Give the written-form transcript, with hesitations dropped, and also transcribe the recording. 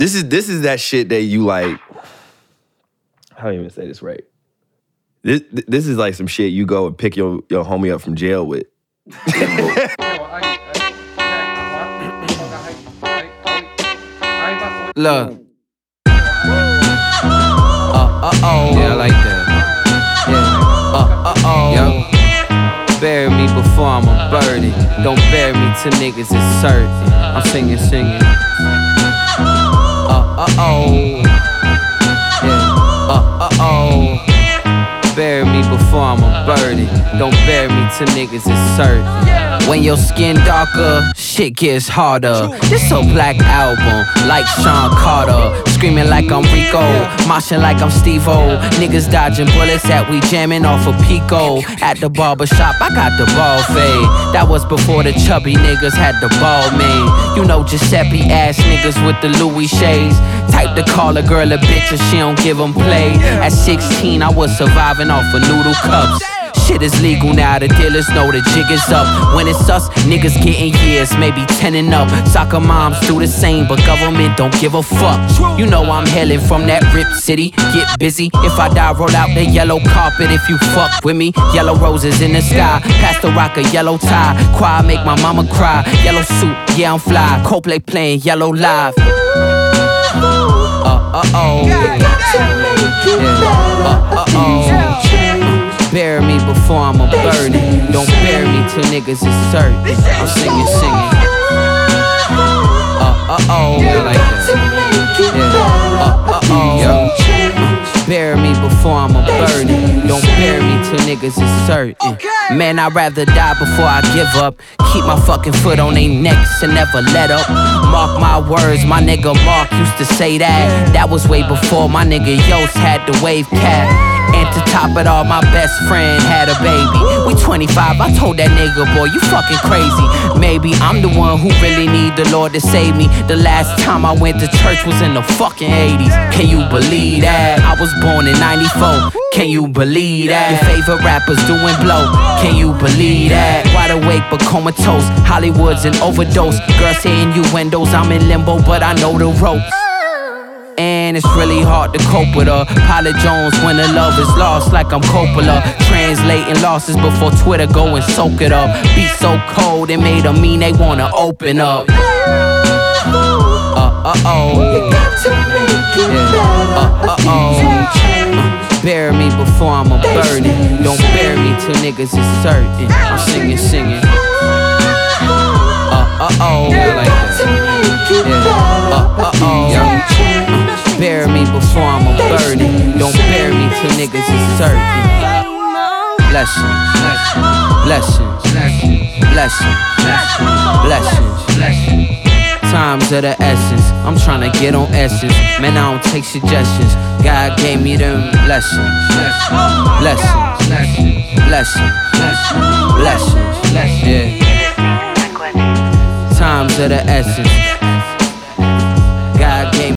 This is that shit that you like. How do you even say this right? This is like some shit you go and pick your homie up from jail with. Look. Yeah, I like that. Yeah. Yo. Bury me before I'm a birdie. Don't bury me till niggas is certain. I'm singing. Yeah. Bury me before I'm a birdie. Don't bury me till niggas is certain. When your skin darker, shit gets harder. This so black album, like Sean Carter. Screaming like I'm Rico, moshing like I'm Steve-O. Niggas dodging bullets that we jamming off of Pico. At the barbershop, I got the ball fade. That was before the chubby niggas had the ball made. You know Giuseppe ass niggas with the Louis shades. Type to call a girl a bitch and she don't give them play. At 16, I was surviving off of noodle cups. Shit is legal now, the dealers know the jig is up. When it's us, niggas getting years, maybe 10 and up. Soccer moms do the same, but government don't give a fuck. You know I'm hailing from that rip city. Get busy, if I die, roll out the yellow carpet. If you fuck with me, yellow roses in the sky. Pass the rock a yellow tie. Choir make my mama cry. Yellow suit, yeah I'm fly. Coldplay playing yellow live. Bury me before I'm a birdie. Don't bury me till niggas is certain. I'm singing. I like that. Bury me before I'm a birdie. Don't bury me till niggas is certain. Man, I'd rather die before I give up. Keep my fucking foot on they necks and never let up. Mark my words, my nigga Mark used to say that. That was way before my nigga Yost had the wave cap. And to top it all, my best friend had a baby. We 25, I told that nigga, boy, you fucking crazy. Maybe I'm the one who really need the Lord to save me. The last time I went to church was in the fucking 80s. Can you believe that? I was born in 94. Can you believe that? Your favorite rappers doing blow. Can you believe that? Wide awake but comatose. Hollywood's an overdose. Girls saying innuendos, I'm in limbo, but I know the ropes. And it's really hard to cope with her. Pilot Jones when the love is lost like I'm Coppola. Translating losses before Twitter go and soak it up. Be so cold, it made them mean they wanna open up. Bury me before I'm a birdie. Don't bury me till niggas is certain. I'm singing. I like that. Bury me before I'm a birdie. Don't bury me till niggas is certain. Blessings. Times of the essence. I'm tryna get on essence. Man, I don't take suggestions. God gave me them blessings. Yeah. Times of the essence.